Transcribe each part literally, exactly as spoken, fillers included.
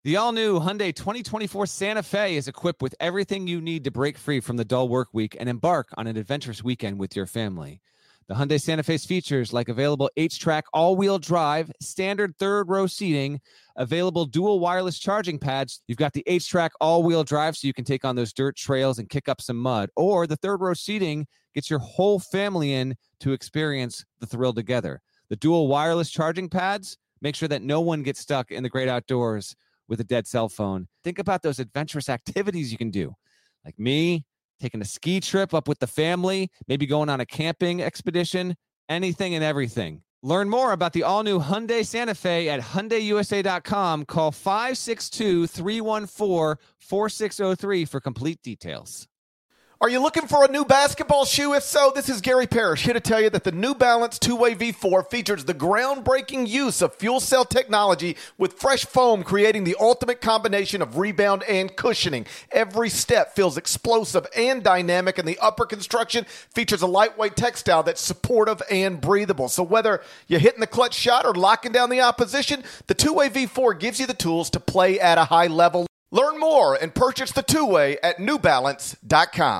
The all-new Hyundai twenty twenty-four Santa Fe is equipped with everything you need to break free from the dull work week and embark on an adventurous weekend with your family. The Hyundai Santa Fe's features like available H-Track all-wheel drive, standard third-row seating, available dual wireless charging pads. You've got the H-Track all-wheel drive so you can take on those dirt trails and kick up some mud. Or the third-row seating gets your whole family in to experience the thrill together. The dual wireless charging pads make sure that no one gets stuck in the great outdoors with a dead cell phone. Think about those adventurous activities you can do. Like me, taking a ski trip up with the family, maybe going on a camping expedition, anything and everything. Learn more about the all-new Hyundai Santa Fe at Hyundai U S A dot com. Call five six two, three one four, four six zero three for complete details. Are you looking for a new basketball shoe? If so, this is Gary Parrish here to tell you that the New Balance two-way V four features the groundbreaking use of fuel cell technology with fresh foam, creating the ultimate combination of rebound and cushioning. Every step feels explosive and dynamic, and the upper construction features a lightweight textile that's supportive and breathable. So whether you're hitting the clutch shot or locking down the opposition, the two-way V four gives you the tools to play at a high level. Learn more and purchase the two-way at new balance dot com.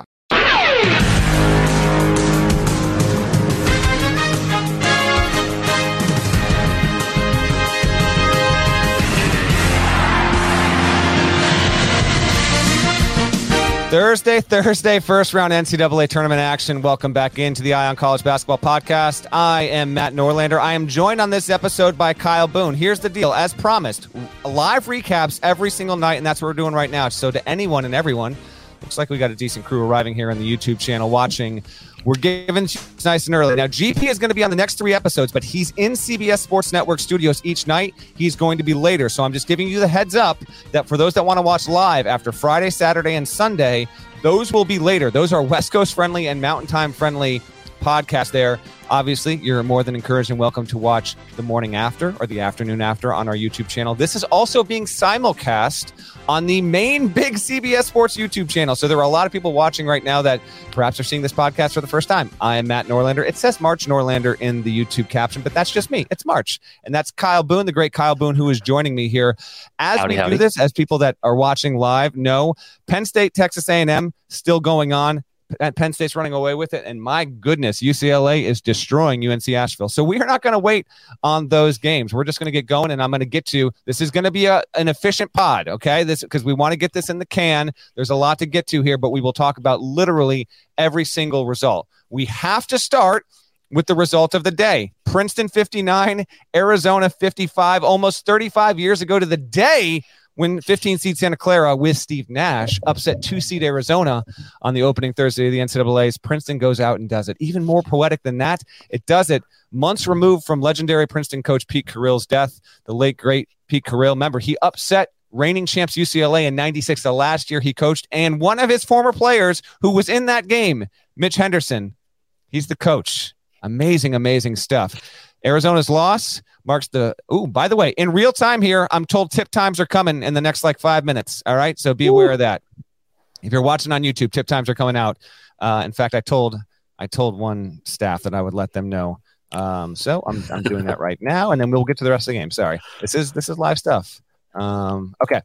Thursday, Thursday, first round N C double A tournament action. Welcome back into the Eye on College Basketball Podcast. I am Matt Norlander. I am joined on this episode by Kyle Boone. Here's the deal. As promised, live recaps every single night, and that's what we're doing right now. So to anyone and everyone, looks like we got a decent crew arriving here on the YouTube channel watching. We're giving it's nice and early. Now, G P is going to be on the next three episodes, but he's in C B S Sports Network studios each night. He's going to be later. So I'm just giving you the heads up that for those that want to watch live after Friday, Saturday, and Sunday, those will be later. Those are West Coast friendly and Mountain Time friendly podcasts there. Obviously, you're more than encouraged and welcome to watch the morning after or the afternoon after on our YouTube channel. This is also being simulcast on the main big C B S Sports YouTube channel. So there are a lot of people watching right now that perhaps are seeing this podcast for the first time. I am Matt Norlander. It says March Norlander in the YouTube caption, but that's just me. It's March. And that's Kyle Boone, the great Kyle Boone, who is joining me here. As howdy, we howdy. do this, as people that are watching live know, Penn State, Texas A and M still going on. Penn State's running away with it, and my goodness, U C L A is destroying U N C Asheville. So we are not going to wait on those games. We're just going to get going, and I'm going to get to this is going to be a, an efficient pod, okay? This because we want to get this in the can. There's a lot to get to here, but we will talk about literally every single result. We have to start with the result of the day. Princeton fifty-nine, Arizona fifty-five, almost thirty-five years ago to the day when fifteen seed Santa Clara with Steve Nash upset two seed Arizona on the opening Thursday of the N C double A's. Princeton goes out and does it. Even more poetic than that, it does it months removed from legendary Princeton coach Pete Carrill's death. The late, great Pete Carrill. Remember, he upset reigning champs U C L A in ninety-six, the last year he coached, and one of his former players who was in that game, Mitch Henderson. He's the coach. Amazing, amazing stuff. Arizona's loss marks the, ooh, by the way, in real time here, I'm told tip times are coming in the next like five minutes. All right. So be aware ooh. of that. If you're watching on YouTube, tip times are coming out. Uh, in fact, I told, I told one staff that I would let them know. Um, so I'm, I'm doing that right now, and then we'll get to the rest of the game. Sorry. This is, this is live stuff. Um, okay.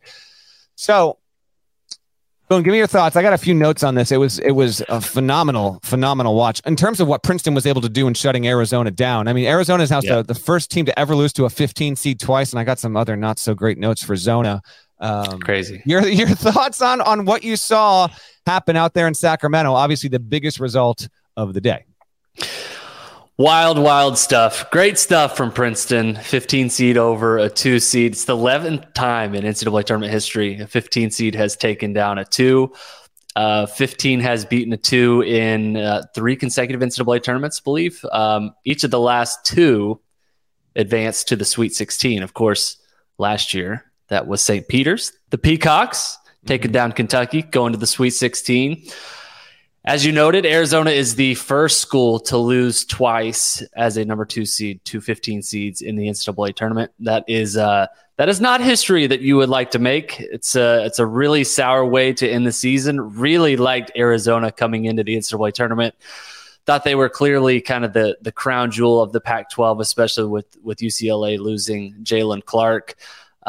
So, Boone, give me your thoughts. I got a few notes on this. It was it was a phenomenal, phenomenal watch in terms of what Princeton was able to do in shutting Arizona down. I mean, Arizona is now yeah. the, the first team to ever lose to a fifteen seed twice, and I got some other not so great notes for Zona. Um, Crazy. Your your thoughts on on what you saw happen out there in Sacramento? Obviously, the biggest result of the day. Wild, wild stuff. Great stuff from Princeton. fifteen seed over a two seed. It's the eleventh time in N C double A tournament history a fifteen seed has taken down a two. Uh, fifteen has beaten a two in uh, three consecutive N C double A tournaments, I believe. Um, each of the last two advanced to the Sweet sixteen. Of course, last year, that was Saint Peter's. The Peacocks mm-hmm. taking down Kentucky, going to the Sweet sixteen. As you noted, Arizona is the first school to lose twice as a number two seed to fifteen seeds in the N C double A tournament. That is uh, that is not history that you would like to make. It's a, it's a really sour way to end the season. Really liked Arizona coming into the N C double A tournament. Thought they were clearly kind of the, the crown jewel of the Pac twelve, especially with, with U C L A losing Jalen Clark.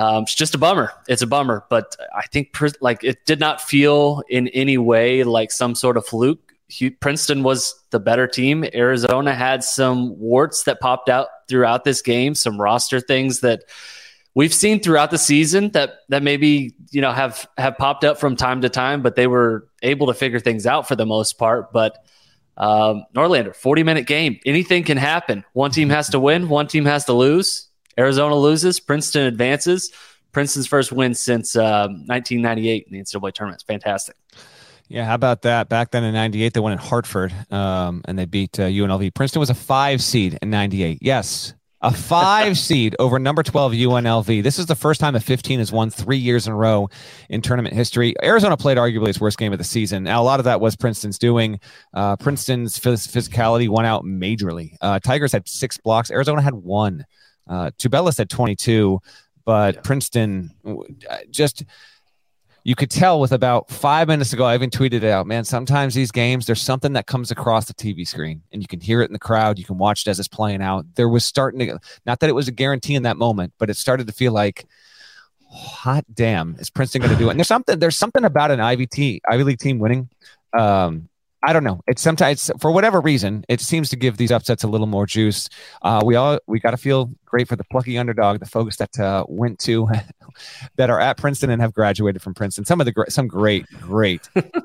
Um, it's just a bummer. It's a bummer, but I think like it did not feel in any way like some sort of fluke. Princeton was the better team. Arizona had some warts that popped out throughout this game, some roster things that we've seen throughout the season that that maybe, you know, have have popped up from time to time, but they were able to figure things out for the most part. But um, Norlander, forty-minute game. Anything can happen. One team has to win. One team has to lose. Arizona loses. Princeton advances. Princeton's first win since uh, nineteen ninety-eight in the N C double A tournament. It's fantastic. Yeah, how about that? Back then in ninety-eight, they went in Hartford, um, and they beat uh, U N L V. Princeton was a five seed in ninety-eight. Yes, a five seed over number twelve U N L V. This is the first time a fifteen has won three years in a row in tournament history. Arizona played arguably its worst game of the season. Now, a lot of that was Princeton's doing. Uh, Princeton's phys- physicality won out majorly. Uh, Tigers had six blocks. Arizona had one. Uh, Tubelis had twenty-two, but yeah. Princeton just... You could tell with about five minutes ago, I even tweeted it out, man, sometimes these games, there's something that comes across the T V screen and you can hear it in the crowd. You can watch it as it's playing out. There was starting to, not that it was a guarantee in that moment, but it started to feel like, hot damn, is Princeton going to do it? And there's something, there's something about an Ivy T, Ivy League team winning. Um, I don't know. It's sometimes, for whatever reason, it seems to give these upsets a little more juice. Uh, we all we got to feel great for the plucky underdog, the folks that uh, went to, that are at Princeton and have graduated from Princeton. Some of the some great, great.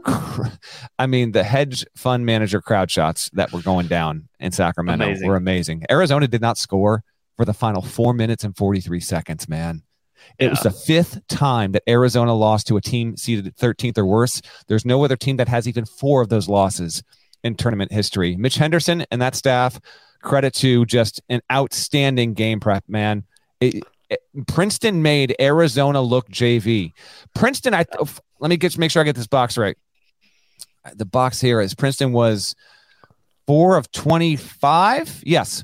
I mean, the hedge fund manager crowd shots that were going down in Sacramento amazing. were amazing. Arizona did not score for the final four minutes and forty-three seconds. Man. It yeah. was the fifth time that Arizona lost to a team seeded thirteenth or worse. There's no other team that has even four of those losses in tournament history. Mitch Henderson and that staff, credit to just an outstanding game prep, man. It, it, Princeton made Arizona look J V. Princeton, I let me get make sure I get this box right. The box here is Princeton was four of twenty-five. Yes.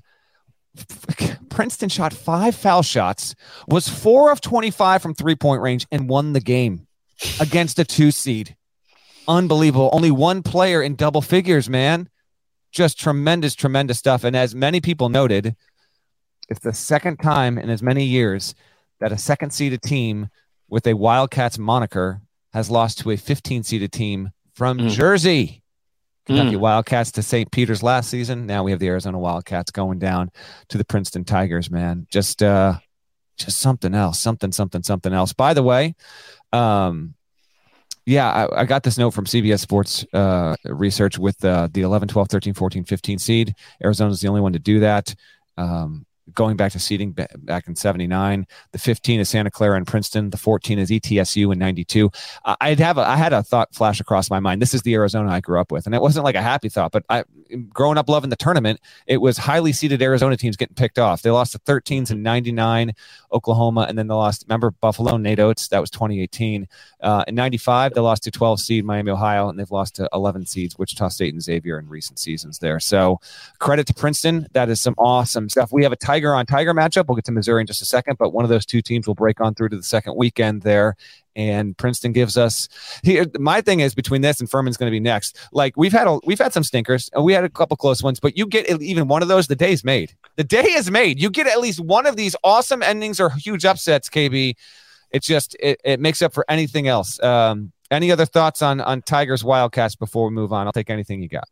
Princeton shot five foul shots, was four of twenty-five from three-point range, and won the game against a two seed. Unbelievable. Only one player in double figures, man. Just tremendous, tremendous stuff. And as many people noted, it's the second time in as many years that a second-seeded team with a Wildcats moniker has lost to a fifteen-seeded team from mm. Jersey. Kentucky mm. Wildcats to Saint Peter's last season. Now we have the Arizona Wildcats going down to the Princeton Tigers, man. Just uh, just something else, something, something, something else. By the way, um, yeah, I, I got this note from C B S Sports uh, Research with uh, the eleven, twelve, thirteen, fourteen, fifteen seed. Arizona's the only one to do that. Um, going back to seeding back in seventy-nine, the fifteen is Santa Clara and Princeton. The fourteen is E T S U in ninety-two. I'd have a, I had a thought flash across my mind. This is the Arizona I grew up with. And it wasn't like a happy thought, but I, growing up loving the tournament, it was highly seeded Arizona teams getting picked off. They lost to thirteens in ninety-nine, Oklahoma. And then they lost, remember Buffalo, Nate Oates, that was twenty eighteen. Uh, in ninety-five, they lost to twelve seed Miami, Ohio, and they've lost to eleven seeds, Wichita State and Xavier in recent seasons there. So credit to Princeton. That is some awesome stuff. We have a Tiger on Tiger matchup. We'll get to Missouri in just a second, but one of those two teams will break on through to the second weekend there. And Princeton gives us here. My thing is between this and Furman's going to be next. Like we've had, a, we've had some stinkers and we had a couple close ones, but you get even one of those, the day's made. The day is made. You get at least one of these awesome endings or huge upsets, K B. It's just, it, it makes up for anything else. Um, any other thoughts on, on Tigers Wildcats before we move on? I'll take anything you got.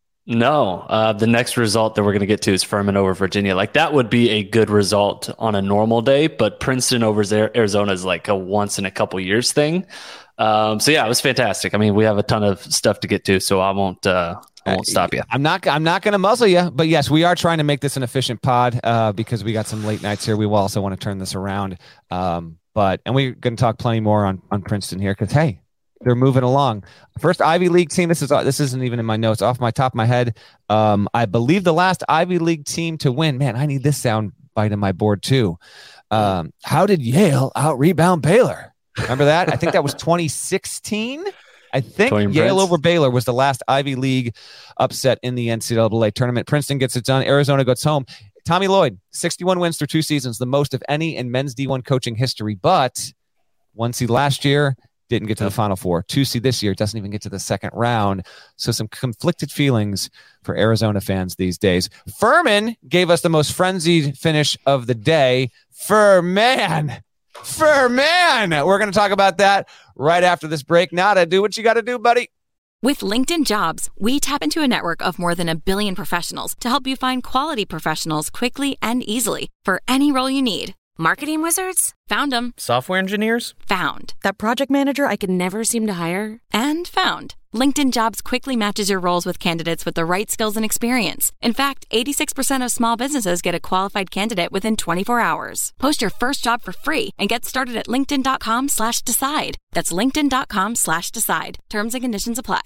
No, uh, the next result that we're going to get to is Furman over Virginia. Like that would be a good result on a normal day, but Princeton over Arizona is like a once in a couple years thing. Um, so yeah, it was fantastic. I mean, we have a ton of stuff to get to, so I won't, uh, I won't stop you. I'm not, I'm not going to muzzle you, but yes, we are trying to make this an efficient pod, uh, because we got some late nights here. We will also want to turn this around. Um, but, and we're going to talk plenty more on, on Princeton here. Cause hey, they're moving along. First Ivy League team. This is this isn't even in my notes. Off my top of my head, um, I believe the last Ivy League team to win. Man, I need this sound bite in my board too. Um, how did Yale out rebound Baylor? Remember that? I think that was twenty sixteen. I think Yale Prince. over Baylor was the last Ivy League upset in the N C double A tournament. Princeton gets it done. Arizona goes home. Tommy Lloyd, sixty-one wins through two seasons, the most of any in men's D one coaching history. But one seed last year. Didn't get to the Final Four. Two seed this year, doesn't even get to the second round. So some conflicted feelings for Arizona fans these days. Furman gave us the most frenzied finish of the day. Furman, Furman. We're going to talk about that right after this break. Nada, do what you got to do, buddy. With LinkedIn Jobs, we tap into a network of more than a billion professionals to help you find quality professionals quickly and easily for any role you need. Marketing wizards? Found them. Software engineers? Found. That project manager I could never seem to hire? And found. LinkedIn Jobs quickly matches your roles with candidates with the right skills and experience. In fact, eighty-six percent of small businesses get a qualified candidate within twenty-four hours. Post your first job for free and get started at linkedin.com slash decide. That's linkedin.com slash decide. Terms and conditions apply.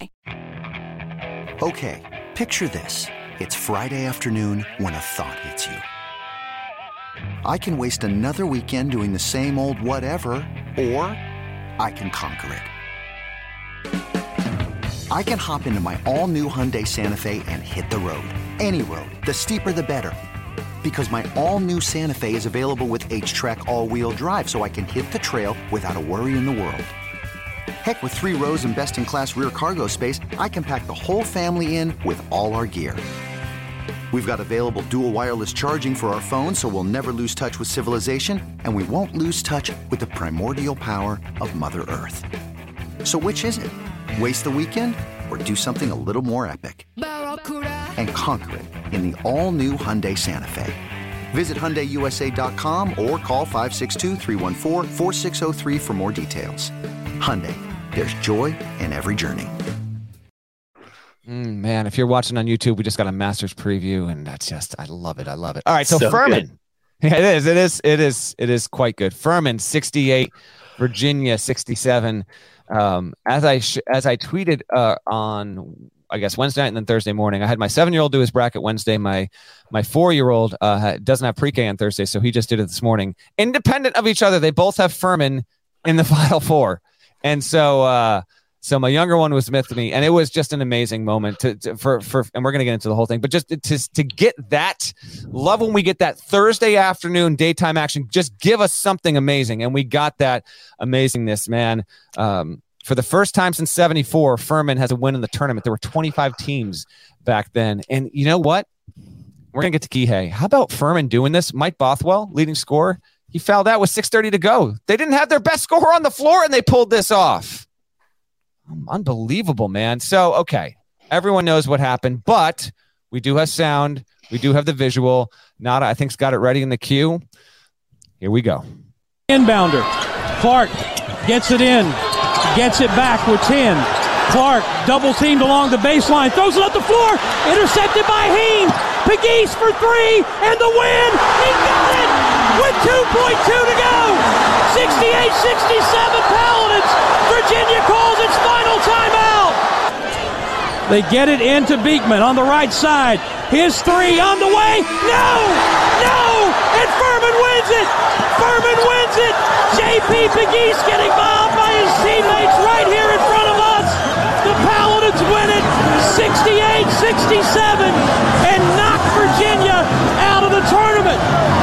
Okay, picture this. It's Friday afternoon when a thought hits you. I can waste another weekend doing the same old whatever, or I can conquer it. I can hop into my all-new Hyundai Santa Fe and hit the road. Any road. The steeper, the better. Because my all-new Santa Fe is available with H-Track all-wheel drive, so I can hit the trail without a worry in the world. Heck, with three rows and best-in-class rear cargo space, I can pack the whole family in with all our gear. We've got available dual wireless charging for our phones, so we'll never lose touch with civilization, and we won't lose touch with the primordial power of Mother Earth. So which is it? Waste the weekend or do something a little more epic? And conquer it in the all-new Hyundai Santa Fe. Visit Hyundai U S A dot com or call five six two, three one four, four six zero three for more details. Hyundai, there's joy in every journey. Mm, man, if you're watching on YouTube, we just got a Masters preview, and that's just, I love it. I love it. All right, so, so Furman. Good. Yeah, it is. It is. It is. It is quite good. Furman, sixty-eight, Virginia, sixty-seven. Um, as I sh- as I tweeted uh, on, I guess, Wednesday night and then Thursday morning, I had my seven-year-old do his bracket Wednesday. My my four-year-old uh, doesn't have pre-K on Thursday, so he just did it this morning. Independent of each other, they both have Furman in the Final Four. And so uh, so my younger one was with me, and it was just an amazing moment to, to for for and we're going to get into the whole thing, but just to to get that, love when we get that Thursday afternoon daytime action. Just give us something amazing, and we got that amazingness, man. Um, for the first time since seventy-four, Furman has a win in the tournament. There were twenty-five teams back then, and you know what? We're going to get to Kihei. How about Furman doing this? Mike Bothwell, leading scorer, he fouled out with six thirty to go. They didn't have their best scorer on the floor, and they pulled this off. Unbelievable, man. So, okay, everyone knows what happened, but we do have sound. We do have the visual. Nada, I think, has got it ready in the queue. Here we go. Inbounder. Clark gets it in. Gets it back with ten. Clark double teamed along the baseline. Throws it up the floor. Intercepted by Heen. Pegues for three. And the win. He got it with two point two to go. sixty-eight sixty-seven Paladins. Virginia calls its final timeout. They get it into Beekman on the right side. His three on the way. No! No! And Furman wins it! Furman wins it! J P Pegues getting bombed by his teammates right here in front of us. The Paladins win it sixty-eight sixty-seven and knock Virginia out of the tournament.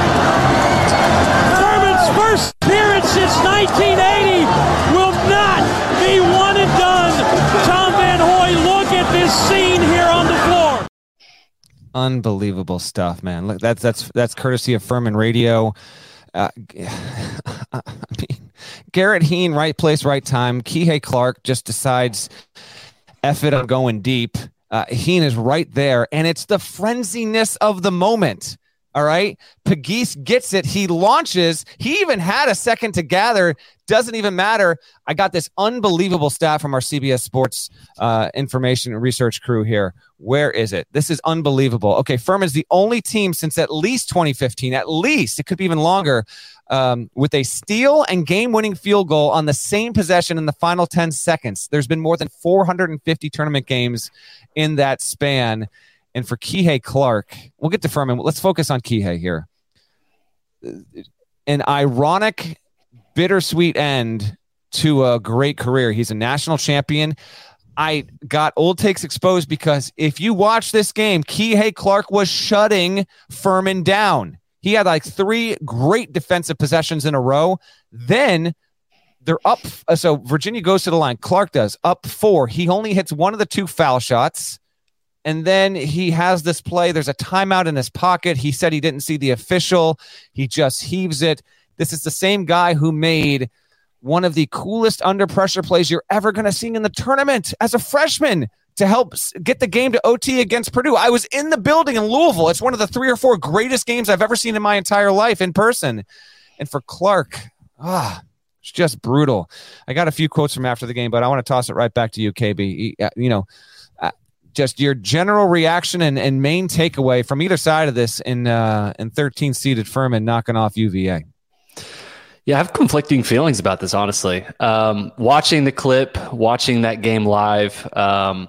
Furman's first appearance since nineteen eighty will not be one and done. Tom Van Hoy, look at this scene here on the floor. Unbelievable stuff, man. Look, that's that's that's courtesy of Furman Radio. Uh, I mean, Garrett Heen, right place, right time. Kihei Clark just decides, F it, I'm going deep. Uh, Heen is right there, and it's the frenziness of the moment. All right. Pegues gets it. He launches. He even had a second to gather. Doesn't even matter. I got this unbelievable stat from our C B S Sports uh, information and research crew here. Where is it? This is unbelievable. Okay. Furman's the only team since at least twenty fifteen, at least, it could be even longer, um, with a steal and game-winning field goal on the same possession in the final ten seconds. There's been more than four hundred fifty tournament games in that span. And for Kihei Clark, we'll get to Furman. Let's focus on Kihei here. An ironic, bittersweet end to a great career. He's a national champion. I got old takes exposed because if you watch this game, Kihei Clark was shutting Furman down. He had like three great defensive possessions in a row. Then they're up. So Virginia goes to the line. Clark does up four. He only hits one of the two foul shots. And then he has this play. There's a timeout in his pocket. He said he didn't see the official. He just heaves it. This is the same guy who made one of the coolest under pressure plays you're ever going to see in the tournament as a freshman to help get the game to O T against Purdue. I was in the building in Louisville. It's one of the three or four greatest games I've ever seen in my entire life in person. And for Clark, ah, it's just brutal. I got a few quotes from after the game, but I want to toss it right back to you, K B. You know, uh, just your general reaction and, and main takeaway from either side of this in uh, in thirteen-seeded Furman knocking off U V A. Yeah, I have conflicting feelings about this, honestly. Um, watching the clip, watching that game live, um,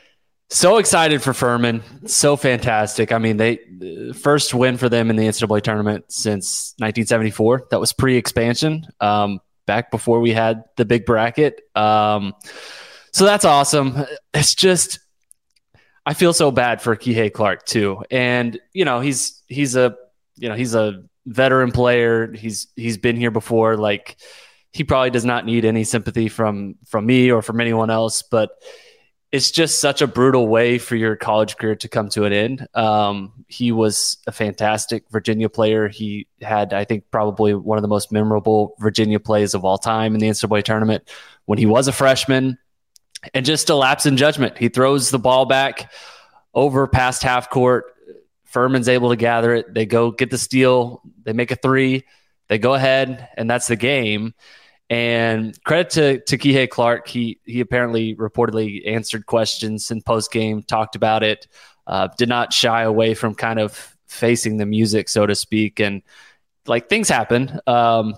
so excited for Furman. So fantastic. I mean, they first win for them in the N C double A tournament since nineteen seventy-four. That was pre-expansion, um, back before we had the big bracket. Um, so that's awesome. It's just, I feel so bad for Kihei Clark too. And, you know, he's, he's a, you know, he's a veteran player. He's, he's been here before. Like, he probably does not need any sympathy from, from me or from anyone else, but it's just such a brutal way for your college career to come to an end. Um, he was a fantastic Virginia player. He had, I think, probably one of the most memorable Virginia plays of all time in the N C double A tournament when he was a freshman. And just a lapse in judgment. He throws the ball back over past half court. Furman's able to gather it. They go get the steal. They make a three. They go ahead, and that's the game. And credit to, to Kihei Clark. He he apparently reportedly answered questions in post-game, talked about it, uh, did not shy away from kind of facing the music, so to speak. And, like, things happen. Um,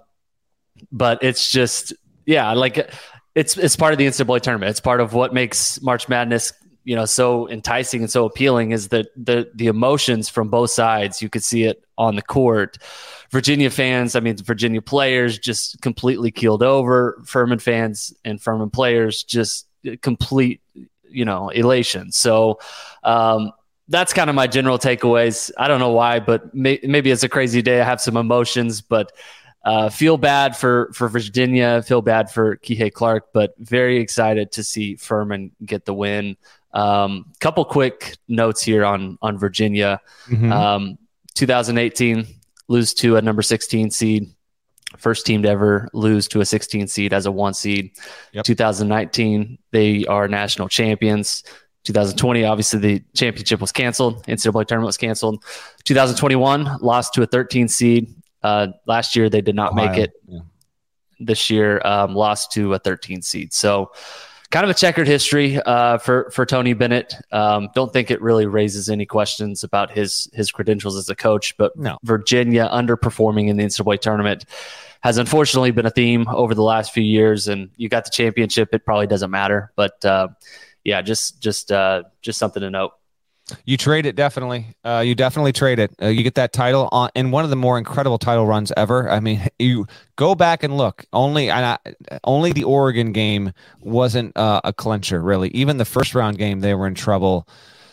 but it's just, yeah, like – It's it's part of the N C double A tournament. It's part of what makes March Madness, you know, so enticing and so appealing is that the the emotions from both sides. You could see it on the court. Virginia fans, I mean, Virginia players just completely keeled over. Furman fans and Furman players just complete, you know, elation. So um, that's kind of my general takeaways. I don't know why, but may, maybe it's a crazy day. I have some emotions, but Uh, feel bad for, for Virginia, feel bad for Kihei Clark, but very excited to see Furman get the win. Um, couple quick notes here on, on Virginia. Mm-hmm. Um, twenty eighteen, lose to a number sixteen seed. First team to ever lose to a sixteen seed as a one seed. Yep. twenty nineteen, they are national champions. twenty twenty, obviously the championship was canceled. N C double A tournament was canceled. twenty twenty-one, lost to a thirteen seed. Uh, last year they did not Ohio. make it. Yeah. This year, um, lost to a thirteen seed. So, kind of a checkered history uh, for for Tony Bennett. Um, don't think it really raises any questions about his his credentials as a coach. But no. Virginia underperforming in the N C double A tournament has unfortunately been a theme over the last few years. And you got the championship; it probably doesn't matter. But uh, yeah, just just uh, just something to note. You trade it, definitely. Uh, you definitely trade it. Uh, you get that title on in one of the more incredible title runs ever. I mean, you go back and look. Only, uh, only the Oregon game wasn't uh, a clincher, really. Even the first round game, they were in trouble.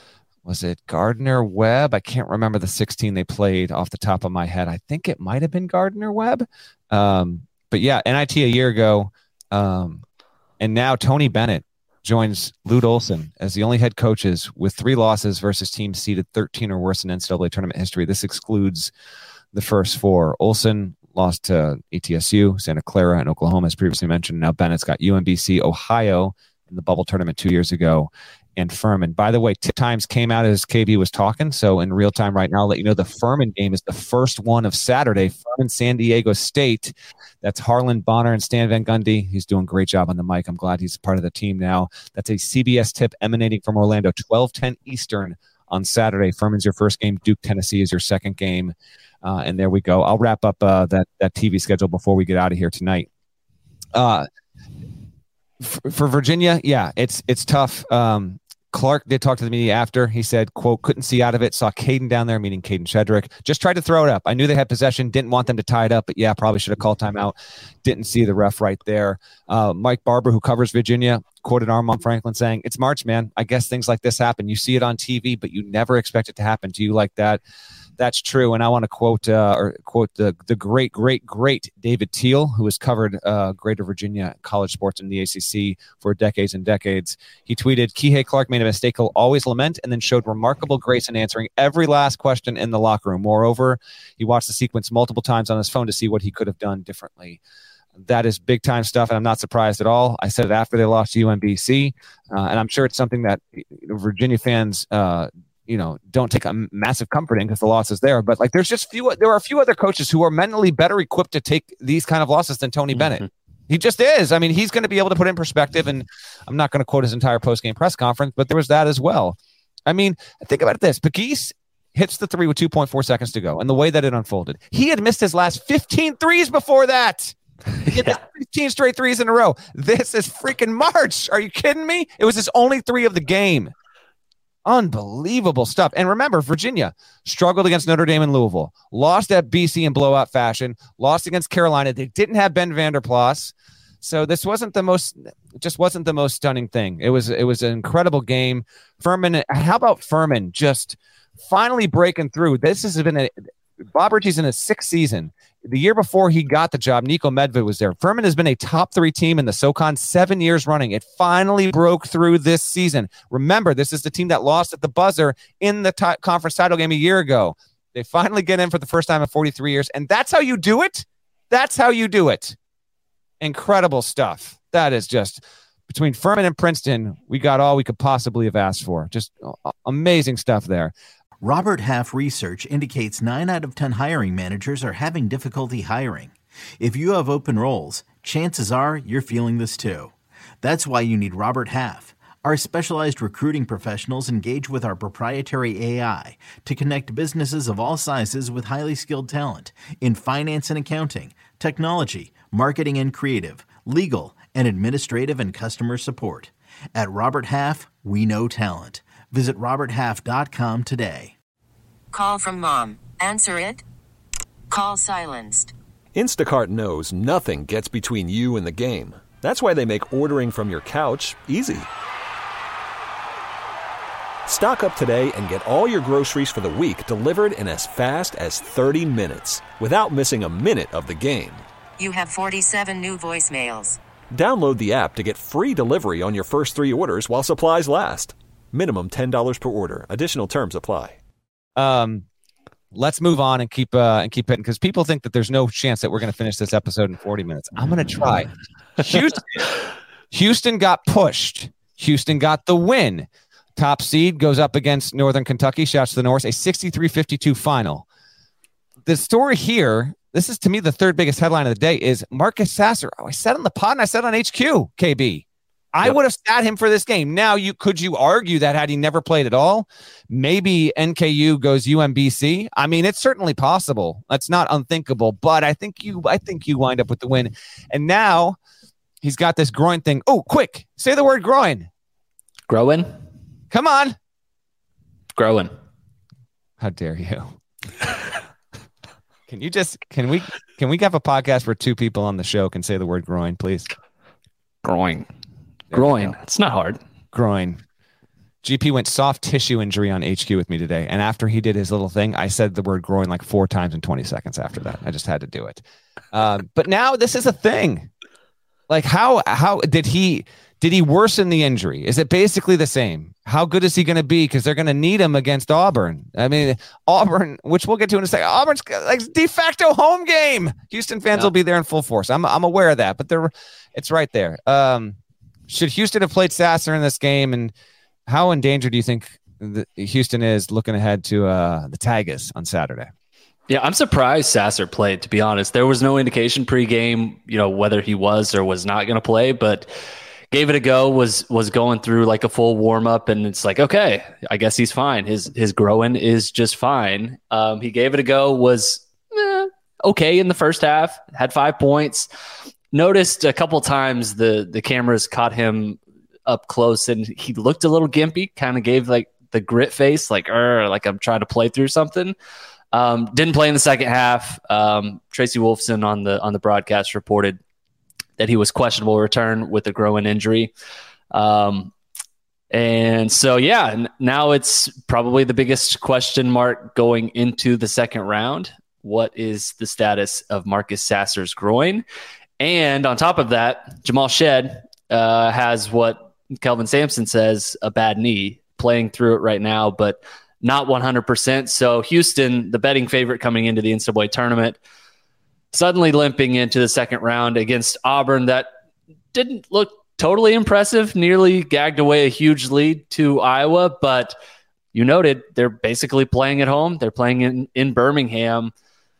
Was it Gardner Webb? I can't remember the sixteen they played off the top of my head. I think it might have been Gardner Webb. Um, but yeah, N I T a year ago, um, and now Tony Bennett joins Lute Olson as the only head coaches with three losses versus teams seeded thirteen or worse in N C double A tournament history. This excludes the first four. Olson lost to E T S U, Santa Clara, and Oklahoma, as previously mentioned. Now Bennett's got U M B C, Ohio in the bubble tournament two years ago, and Furman. By the way, tip times came out as K B was talking, so in real time right now, I'll let you know the Furman game is the first one of Saturday. Furman, San Diego State. That's Harlan Bonner and Stan Van Gundy. He's doing a great job on the mic. I'm glad he's part of the team now. That's a C B S tip emanating from Orlando, twelve ten Eastern on Saturday. Furman's your first game. Duke, Tennessee is your second game. Uh, and there we go. I'll wrap up uh, that, that T V schedule before we get out of here tonight. Uh, f- for Virginia, yeah, it's it's tough. Um, Clark did talk to the media after. He said, quote, couldn't see out of it. Saw Caden down there, meaning Caden Shedrick. Just tried to throw it up. I knew they had possession. Didn't want them to tie it up. But, yeah, probably should have called timeout. Didn't see the ref right there. Uh, Mike Barber, who covers Virginia, quoted Armand Franklin saying, it's March, man. I guess things like this happen. You see it on T V, but you never expect it to happen to you like that. that's true. And I want to quote uh, or quote the the great, great, great David Teal, who has covered uh, Greater Virginia college sports in the A C C for decades and decades. He tweeted, Kihei Clark made a mistake he'll always lament and then showed remarkable grace in answering every last question in the locker room. Moreover, he watched the sequence multiple times on his phone to see what he could have done differently. That is big time stuff, and I'm not surprised at all. I said it after they lost to U M B C, uh, and I'm sure it's something that you know, Virginia fans uh, you know, don't take a massive comfort in because the loss is there. But like, there's just few, there are a few other coaches who are mentally better equipped to take these kind of losses than Tony Bennett. Mm-hmm. He just is. I mean, he's going to be able to put in perspective, and I'm not going to quote his entire post-game press conference, but there was that as well. I mean, think about this. Pegues hits the three with two point four seconds to go, and the way that it unfolded. He had missed his last fifteen threes before that. He had fifteen straight threes in a row. This is freaking March. Are you kidding me? It was his only three of the game. Unbelievable stuff. And remember, Virginia struggled against Notre Dame and Louisville, lost at B C in blowout fashion, lost against Carolina. They didn't have Ben Vander Plas. So this wasn't the most, just wasn't the most stunning thing. It was, it was an incredible game. Furman, how about Furman just finally breaking through? This has been a, Bob Ritchie's in his sixth season. The year before he got the job, Nico Medved was there. Furman has been a top three team in the SoCon seven years running. It finally broke through this season. Remember, this is the team that lost at the buzzer in the t- conference title game a year ago. They finally get in for the first time in forty-three years, and that's how you do it? That's how you do it. Incredible stuff. That is just, between Furman and Princeton, we got all we could possibly have asked for. Just amazing stuff there. Robert Half research indicates nine out of ten hiring managers are having difficulty hiring. If you have open roles, chances are you're feeling this too. That's why you need Robert Half. Our specialized recruiting professionals engage with our proprietary A I to connect businesses of all sizes with highly skilled talent in finance and accounting, technology, marketing and creative, legal, and administrative and customer support. At Robert Half, we know talent. Visit robert half dot com today. Call from mom. Answer it. Call silenced. Instacart knows nothing gets between you and the game. That's why they make ordering from your couch easy. Stock up today and get all your groceries for the week delivered in as fast as thirty minutes without missing a minute of the game. You have forty-seven new voicemails. Download the app to get free delivery on your first three orders while supplies last. Minimum ten dollars per order. Additional terms apply. Um, let's move on and keep uh, and keep hitting, because people think that there's no chance that we're going to finish this episode in forty minutes. I'm going to try. Houston, Houston got pushed. Houston got the win. Top seed goes up against Northern Kentucky. Shouts to the Norse. A sixty-three fifty-two final. The story here, this is to me the third biggest headline of the day, is Marcus Sasser. Oh, I said on the pod and I said on H Q, K B. I yep. would have sat him for this game. Now, you could you argue that had he never played at all, maybe N K U goes U M B C? I mean, it's certainly possible. That's not unthinkable, but I think you I think you wind up with the win. And now he's got this groin thing. Oh, quick. Say the word groin. Growing? Come on. Growing. How dare you? Can you just can we can we have a podcast where two people on the show can say the word groin, please? Groin. Groin. It's not hard. Groin. G P went soft tissue injury on H Q with me today. And after he did his little thing, I said the word groin like four times in twenty seconds after that. I just had to do it. Um, but now this is a thing. Like how, how did he, did he worsen the injury? Is it basically the same? How good is he going to be? Because they're going to need him against Auburn. I mean, Auburn, which we'll get to in a second. Auburn's like de facto home game. Houston fans yeah. will be there in full force. I'm, I'm aware of that, but they're, it's right there. Um, Should Houston have played Sasser in this game, and how in danger do you think the, Houston is looking ahead to uh, the Tigers on Saturday? Yeah, I'm surprised Sasser played, to be honest. There was no indication pregame, you know, whether he was or was not going to play, but gave it a go, was was going through like a full warm-up, and it's like, okay, I guess he's fine. His his growing is just fine. Um, he gave it a go, was eh, okay in the first half, had five points. Noticed a couple times the the cameras caught him up close, and he looked a little gimpy, kind of gave like the grit face, like, like I'm trying to play through something. Um, didn't play in the second half. Um, Tracy Wolfson on the on the broadcast reported that he was questionable return with a growing injury. Um, And so, yeah, n- now it's probably the biggest question mark going into the second round. What is the status of Marcus Sasser's groin? And on top of that, Jamal Shead uh, has what Kelvin Sampson says, a bad knee, playing through it right now, but not one hundred percent. So Houston, the betting favorite coming into the N C double A tournament, suddenly limping into the second round against Auburn that didn't look totally impressive, nearly gagged away a huge lead to Iowa, but you noted they're basically playing at home. They're playing in, in Birmingham.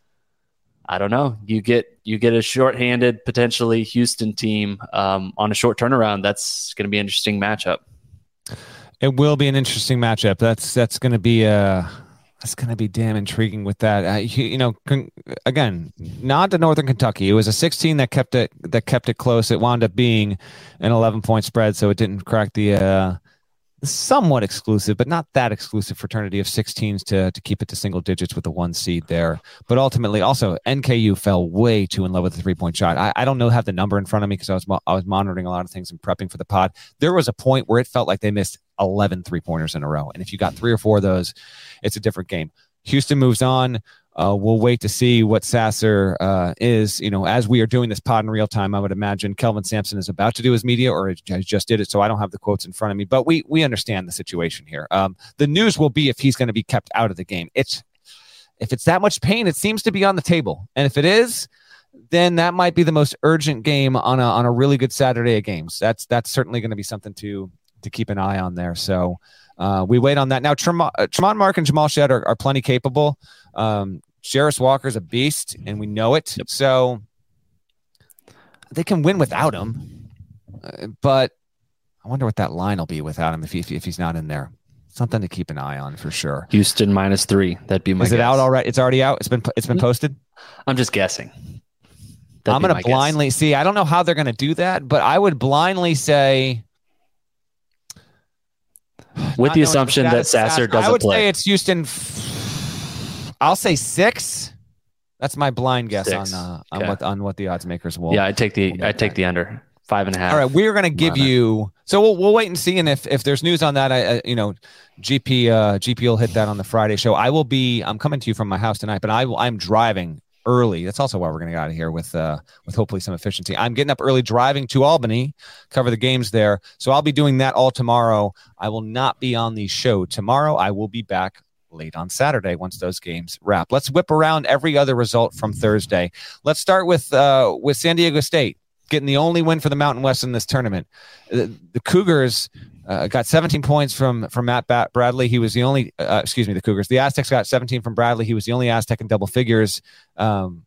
I don't know. You get you get a shorthanded, potentially Houston team um, on a short turnaround. That's going to be an interesting matchup. It will be an interesting matchup. That's that's going to be uh that's going to be damn intriguing with that. Uh, you, you know, con- again, not to Northern Kentucky. It was a sixteen that kept it that kept it close. It wound up being an eleven point spread, so it didn't crack the uh, somewhat exclusive, but not that exclusive fraternity of sixteens to to keep it to single digits with the one seed there. But ultimately, also N K U fell way too in love with the three point shot. I, I don't know have the number in front of me because I was mo- I was monitoring a lot of things and prepping for the pod. There was a point where it felt like they missed eleven three pointers in a row, and if you got three or four of those, it's a different game. Houston moves on. Uh, we'll wait to see what Sasser uh, is. You know, as we are doing this pod in real time, I would imagine Kelvin Sampson is about to do his media or has just did it, so I don't have the quotes in front of me. But we we understand the situation here. Um, the news will be if he's going to be kept out of the game. It's if it's that much pain, it seems to be on the table, and if it is, then that might be the most urgent game on a on a really good Saturday of games. That's that's certainly going to be something to to keep an eye on there. So uh, we wait on that. Now, Tremont, uh, Tremont Mark and Jamal Shead are, are plenty capable. Um, Jarris Walker's a beast, and we know it. Yep. So they can win without him. Uh, but I wonder what that line will be without him if, he, if he's not in there. Something to keep an eye on for sure. Houston minus three. That'd be my Is it guess. out already? It's already out? It's been it's been posted? I'm just guessing. That'd I'm going to blindly guess. see. I don't know how they're going to do that, but I would blindly say with the assumption that Sasser doesn't play. I would play. say it's Houston. I'll say six. That's my blind guess Six. on uh, on Okay. what on what the odds makers will. Yeah, I take the I take the under five and a half. All right, we're going to give you. So we'll we'll wait and see, and if if there's news on that, I, I you know, G P uh, G P will hit that on the Friday show. I will be. I'm coming to you from my house tonight, but I will, I'm driving early. That's also why we're going to get out of here with uh with hopefully some efficiency. I'm getting up early, driving to Albany, cover the games there. So I'll be doing that all tomorrow. I will not be on the show tomorrow. I will be back late on Saturday once those games wrap. Let's whip around every other result from Thursday. Let's start with uh, with San Diego State getting the only win for the Mountain West in this tournament. The, the Cougars uh, got seventeen points from from Matt Bat- Bradley. He was the only, uh, excuse me, the Cougars. The Aztecs got seventeen from Bradley. He was the only Aztec in double figures. Um,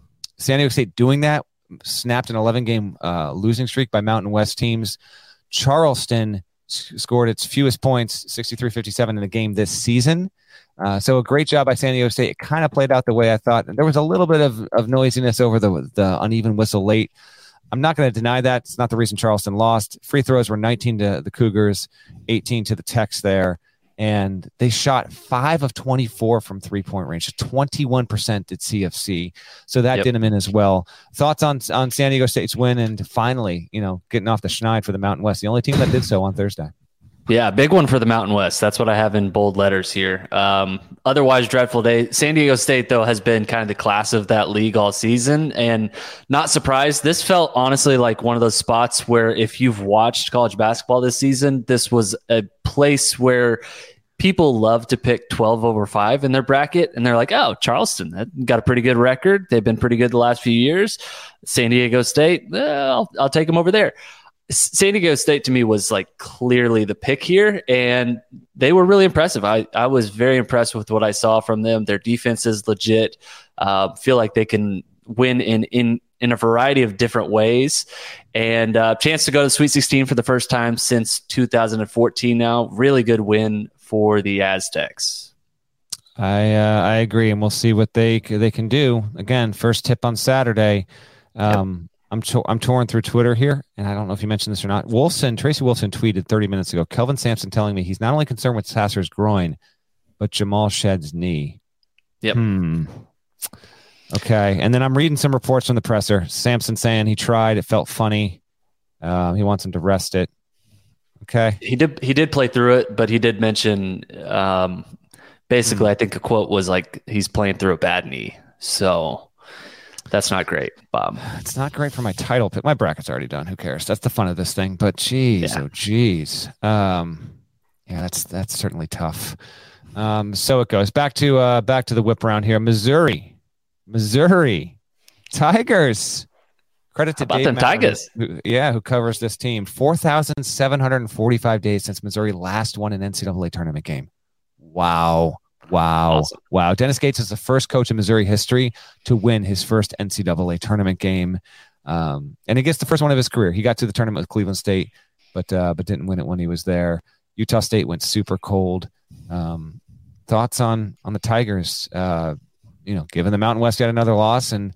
San Diego State doing that snapped an eleven game uh, losing streak by Mountain West teams. Charleston s- scored its fewest points, sixty-three fifty-seven in a game this season. Uh, so a great job by San Diego State. It kind of played out the way I thought. There was a little bit of, of noisiness over the, the uneven whistle late. I'm not going to deny that. It's not the reason Charleston lost. Free throws were nineteen to the Cougars, eighteen to the Tex there. And they shot five of twenty-four from three-point range. twenty-one percent at C F C. So that Yep. did them in as well. Thoughts on, on San Diego State's win and finally, you know, getting off the schneid for the Mountain West, the only team that did so on Thursday. Yeah, big one for the Mountain West. That's what I have in bold letters here. Um, otherwise, dreadful day. San Diego State, though, has been kind of the class of that league all season. And not surprised. This felt honestly like one of those spots where if you've watched college basketball this season, this was a place where people love to pick twelve over five in their bracket. And they're like, oh, Charleston, that got a pretty good record. They've been pretty good the last few years. San Diego State, well, I'll, I'll take them over there. San Diego State to me was like clearly the pick here, and they were really impressive. I, I was very impressed with what I saw from them. Their defense is legit. Uh, feel like they can win in in in a variety of different ways, and uh, chance to go to the Sweet sixteen for the first time since two thousand fourteen. Now, really good win for the Aztecs. I uh, I agree, and we'll see what they they can do. Again, first tip on Saturday. Um, yep. I'm to- I'm torn through Twitter here, and I don't know if you mentioned this or not. Wilson, Tracy Wilson tweeted thirty minutes ago, Kelvin Sampson telling me he's not only concerned with Sasser's groin, but Jamal Shead's knee. Yep. Hmm. Okay, and then I'm reading some reports from the presser. Sampson saying he tried, it felt funny. Uh, he wants him to rest it. Okay. He did he did play through it, but he did mention um, basically mm. I think a quote was like he's playing through a bad knee. So that's not great, Bob. It's not great for my title pick. My bracket's already done. Who cares? That's the fun of this thing. But geez, yeah. oh geez. Um, yeah, that's that's certainly tough. Um, so it goes back to uh, back to the whip around here. Missouri, Missouri Tigers. Credit to How about Dave them Maurer, Tigers? Who, yeah, who covers this team. four thousand seven hundred forty-five days since Missouri last won an N C double A tournament game. Wow. Wow. Awesome. Wow. Dennis Gates is the first coach in Missouri history to win his first N C double A tournament game. Um, and he gets the first one of his career. He got to the tournament with Cleveland State, but uh, but didn't win it when he was there. Utah State went super cold. Um, thoughts on on the Tigers, uh, you know, giving the Mountain West yet another loss and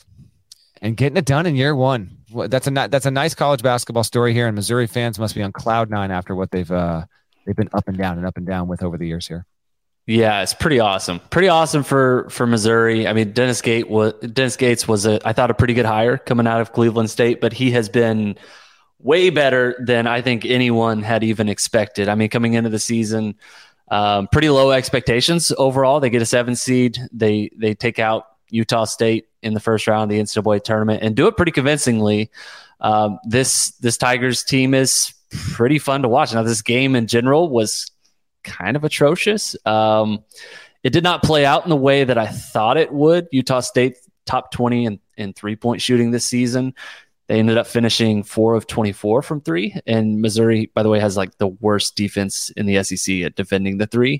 and getting it done in year one. That's a that's a nice college basketball story here, and Missouri fans must be on cloud nine after what they've uh, they've been up and down and up and down with over the years here. Yeah, it's pretty awesome. Pretty awesome for for Missouri. I mean, Dennis Gates was Dennis Gates was a I thought a pretty good hire coming out of Cleveland State, but he has been way better than I think anyone had even expected. I mean, coming into the season, um, pretty low expectations overall. They get a seven seed. They they take out Utah State in the first round of the N C double A tournament and do it pretty convincingly. Um, this this Tigers team is pretty fun to watch. Now, this game in general was kind of atrocious. Um, it did not play out in the way that I thought it would. Utah State top twenty in, in three-point shooting this season. They ended up finishing four of twenty-four from three. And Missouri, by the way, has like the worst defense in the S E C at defending the three.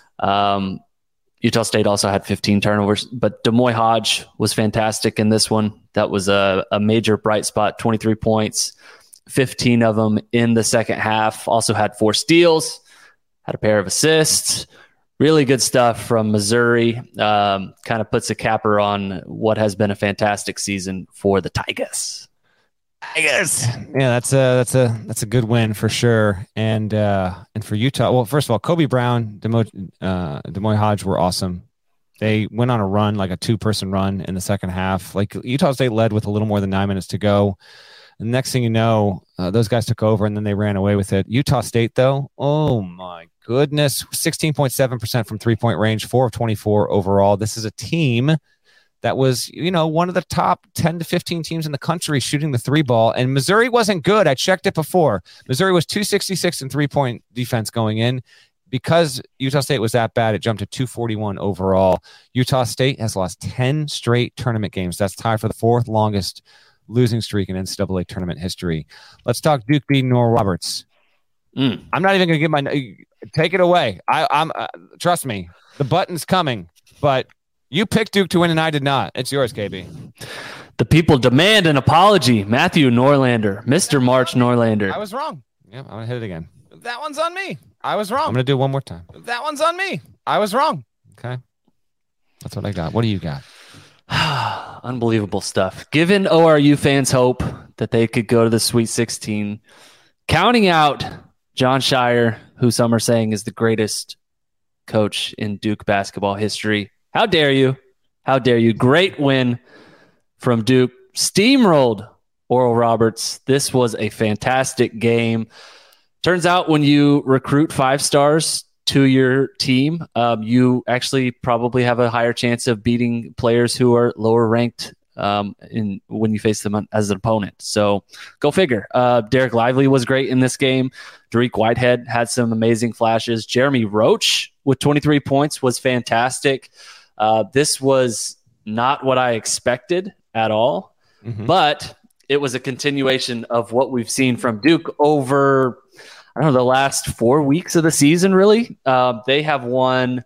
Um, Utah State also had fifteen turnovers, but Demoy Hodge was fantastic in this one. That was a, a major bright spot, twenty-three points, fifteen of them in the second half. Also had four steals, had a pair of assists. Really good stuff from Missouri. Um, kind of puts a capper on what has been a fantastic season for the Tigers. Tigers. Yeah, that's a that's a that's a good win for sure. And uh, and for Utah, well, first of all, Kobe Brown, Demoy, uh, Demoy Hodge were awesome. They went on a run, like a two-person run in the second half. Like Utah State led with a little more than nine minutes to go. And the next thing you know, uh, those guys took over and then they ran away with it. Utah State, though, oh my goodness, sixteen point seven percent from three-point range, four of twenty-four overall. This is a team that was, you know, one of the top ten to fifteen teams in the country shooting the three ball. And Missouri wasn't good. I checked it before. Missouri was two sixty-six in three-point defense going in. Because Utah State was that bad, it jumped to two forty-one overall. Utah State has lost ten straight tournament games. That's tied for the fourth longest losing streak in N C double A tournament history. Let's talk Duke beating Oral Roberts. Mm. I'm not even going to give my – take it away. I, I'm uh, trust me, the button's coming. But you picked Duke to win, and I did not. It's yours, K B. The people demand an apology. Matthew Norlander, Mister March Norlander. I was wrong. Yeah, I'm going to hit it again. That one's on me. I was wrong. I'm going to do it one more time. That one's on me. I was wrong. Okay. That's what I got. What do you got? Unbelievable stuff. Giving O R U fans hope that they could go to the Sweet sixteen. Counting out Jon Scheyer, who some are saying is the greatest coach in Duke basketball history. How dare you? How dare you? Great win from Duke. Steamrolled Oral Roberts. This was a fantastic game. Turns out when you recruit five stars to your team, um, you actually probably have a higher chance of beating players who are lower ranked um, in when you face them as an opponent. So go figure. Uh, Derek Lively was great in this game. Dariq Whitehead had some amazing flashes. Jeremy Roach with twenty-three points was fantastic. Uh, this was not what I expected at all, mm-hmm. but it was a continuation of what we've seen from Duke over – I don't know, the last four weeks of the season, really. Uh, they have won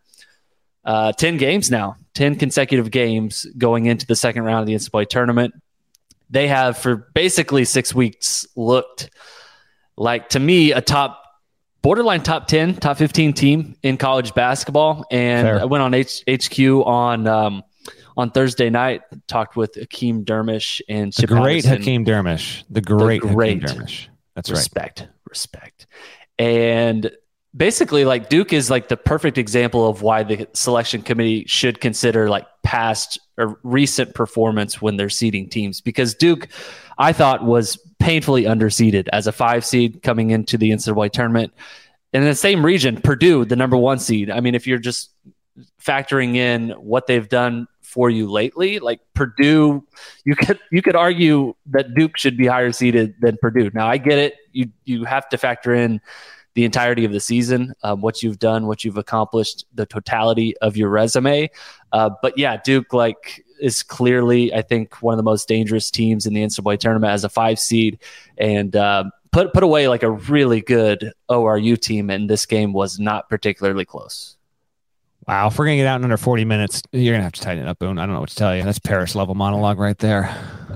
uh, ten games now, ten consecutive games going into the second round of the N C double A tournament. They have, for basically six weeks, looked like, to me, a top, borderline top ten, top fifteen team in college basketball. And Fair. I went on H- HQ on um, on Thursday night, talked with Hakeem Dermish and the Chip great Hamilton. Hakeem Dermish. The great, the great Hakeem Dermish. That's respect, right. Respect. And basically, like Duke is like the perfect example of why the selection committee should consider like past or recent performance when they're seeding teams, because Duke, I thought, was painfully underseeded as a five seed coming into the N C double A tournament. And in the same region, Purdue, the number one seed. I mean, if you're just factoring in what they've done for you lately, like Purdue, you could you could argue that Duke should be higher seeded than Purdue. Now, I get it. You you have to factor in the entirety of the season, um, what you've done, what you've accomplished, the totality of your resume. Uh, but yeah, Duke like is clearly, I think, one of the most dangerous teams in the N C double A tournament as a five seed, and um, put put away like a really good O R U team, and this game was not particularly close. Wow, if we're going to get out in under forty minutes, you're going to have to tighten it up, Boone. I don't know what to tell you. That's Paris-level monologue right there.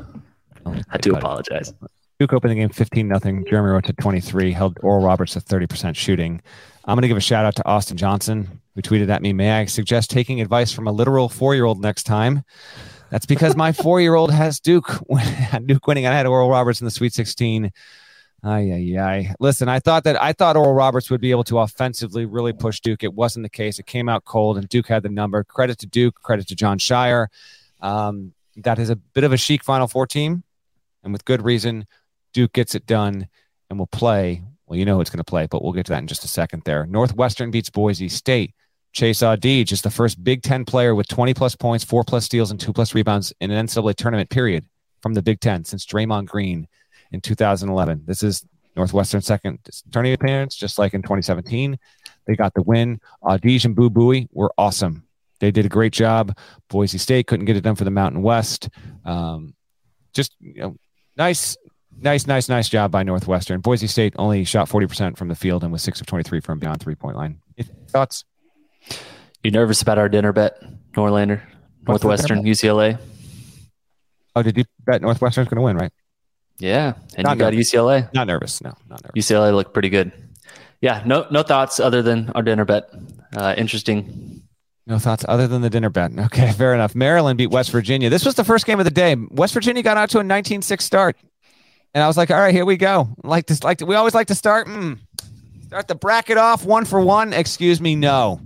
I do apologize. Duke opened the game fifteen nothing. Jeremy Roach at twenty-three, held Oral Roberts to thirty percent shooting. I'm going to give a shout-out to Austin Johnson, who tweeted at me, may I suggest taking advice from a literal four-year-old next time? That's because my four-year-old has Duke, Duke winning. I had Oral Roberts in the Sweet sixteen. Ay, ay, ay. Listen, I thought that I thought Oral Roberts would be able to offensively really push Duke. It wasn't the case. It came out cold, and Duke had the number. Credit to Duke. Credit to John Shire. Um, that is a bit of a chic Final Four team, and with good reason. Duke gets it done and will play. Well, you know who it's going to play, but we'll get to that in just a second there. Northwestern beats Boise State. Chase Audige, just the first Big Ten player with twenty-plus points, four-plus steals, and two-plus rebounds in an N C double A tournament period from the Big Ten since Draymond Green in two thousand eleven. This is Northwestern's second tournament appearance, just like in twenty seventeen. They got the win. Audige and Boo Buie were awesome. They did a great job. Boise State couldn't get it done for the Mountain West. Um, just, you know, nice... Nice, nice, nice job by Northwestern. Boise State only shot forty percent from the field and was six of twenty-three from beyond three-point line. Thoughts? You nervous about our dinner bet, Norlander? Northwestern, U C L A? Oh, did you bet Northwestern's going to win, right? Yeah, and Not you got nervous. U C L A? Not nervous, no. Not nervous. U C L A looked pretty good. Yeah, no no thoughts other than our dinner bet. Uh, interesting. No thoughts other than the dinner bet. Okay, fair enough. Maryland beat West Virginia. This was the first game of the day. West Virginia got out to a nineteen six start. And I was like, all right, here we go. Like to, like to, we always like to start, mm, start the bracket off one for one. Excuse me, no.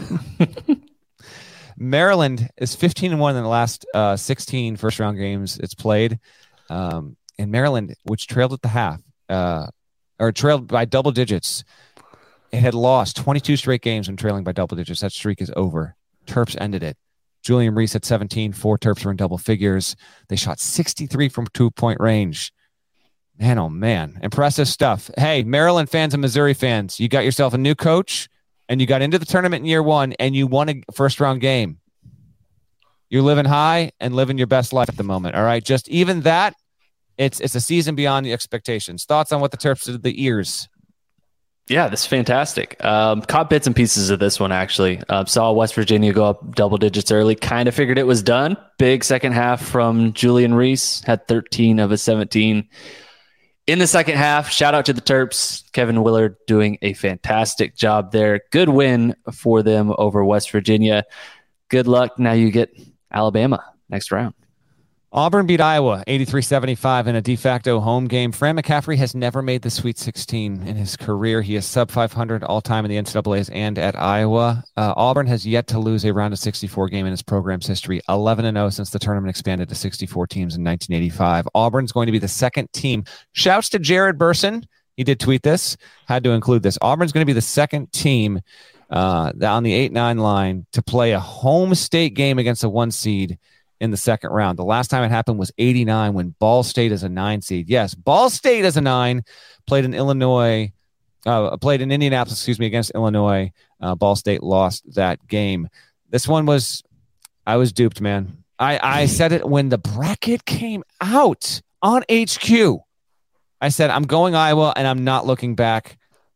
Maryland is fifteen and one in the last uh, sixteen first round games it's played. Um, and Maryland, which trailed at the half, uh, or trailed by double digits, it had lost twenty-two straight games when trailing by double digits. That streak is over. Terps ended it. Julian Reese at seventeen, four Terps were in double figures. They shot sixty-three from two-point range. Man, oh, man. Impressive stuff. Hey, Maryland fans and Missouri fans, you got yourself a new coach, and you got into the tournament in year one, and you won a first-round game. You're living high and living your best life at the moment, all right? Just even that, it's it's a season beyond the expectations. Thoughts on what the Terps did to the ears? Yeah, this is fantastic. Um, caught bits and pieces of this one, actually. Uh, saw West Virginia go up double digits early. Kind of figured it was done. Big second half from Julian Reese. Had thirteen of his seventeen. In the second half, shout out to the Terps. Kevin Willard doing a fantastic job there. Good win for them over West Virginia. Good luck. Now you get Alabama next round. Auburn beat Iowa eighty-three seventy-five in a de facto home game. Fran McCaffrey has never made the Sweet sixteen in his career. He is sub five hundred all-time in the N C double A's and at Iowa. Uh, Auburn has yet to lose a round of sixty-four game in its program's history, eleven and oh since the tournament expanded to sixty-four teams in nineteen eighty-five. Auburn's going to be the second team. Shouts to Jared Burson. He did tweet this. Had to include this. Auburn's going to be the second team uh, on the eight nine line to play a home state game against a one seed in the second round. The last time it happened was eighty-nine when Ball State as a nine seed. Yes, Ball State as a nine played in Illinois, uh, played in Indianapolis, excuse me, against Illinois. Uh, Ball State lost that game. This one was, I was duped, man. I, I said it when the bracket came out on H Q. I said, I'm going Iowa and I'm not looking back.